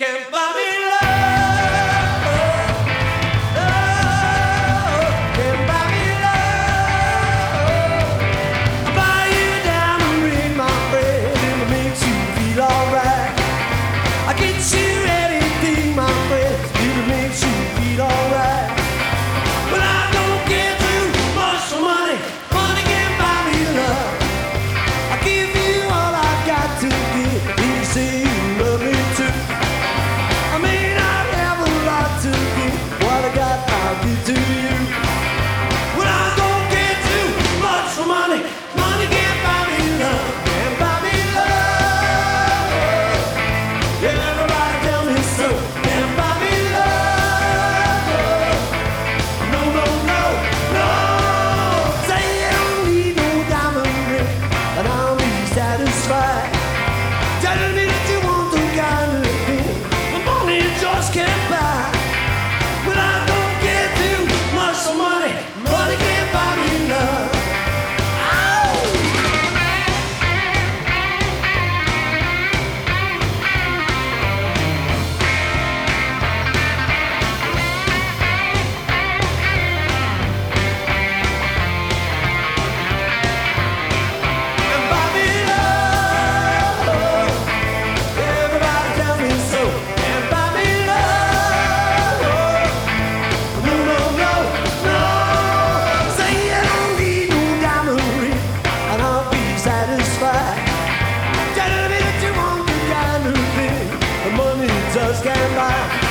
Can't buy me love. Can't buy me love. I buy you a diamond ring, my friend, if it makes you feel alright. I get you anything, my friend, if it makes you feel alright. But I don't get too much for money. Money can't buy me love. I give you all I got to give. You say you love me too. I may not have a lot to give. What I got, I'll give to you. Well, I don't get too much for money. Money can't buy me love. Can't buy me love. Everybody tell me so. Can't buy me love. No, no, no, no. Say you don't need no diamond ring, and I'll be satisfied. Telling me that you want the kind of thing that money just can't buy. But I don't get too much for money. Money can't buy me love. Can't buy me love. Everybody tell me so. Can't buy me love. No, no, no, no. Say you don't need no diamond ring, and I'll be satisfied. Telling me that you want the kind of thing the money just can't buy.